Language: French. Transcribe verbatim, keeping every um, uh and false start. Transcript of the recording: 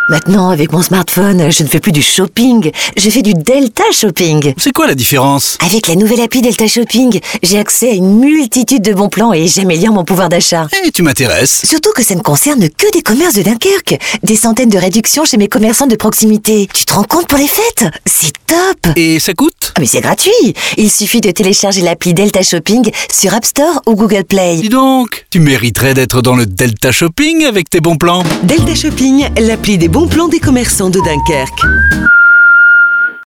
Maintenant, avec mon smartphone, je ne fais plus du shopping, je fais du Delta Shopping. C'est quoi la différence? Avec la nouvelle appli Delta Shopping, j'ai accès à une multitude de bons plans et j'améliore mon pouvoir d'achat. Eh, tu m'intéresses. Surtout que ça ne concerne que des commerces de Dunkerque. Des centaines de réductions chez mes commerçants de proximité. Tu te rends compte pour les fêtes? C'est top! Et ça coûte? Ah mais c'est gratuit! Il suffit de télécharger l'appli Delta Shopping sur App Store ou Google Play. Dis donc, tu mériterais d'être dans le Delta Shopping avec tes bons plans. Delta Shopping, l'appli des bons plans des commerçants de Dunkerque.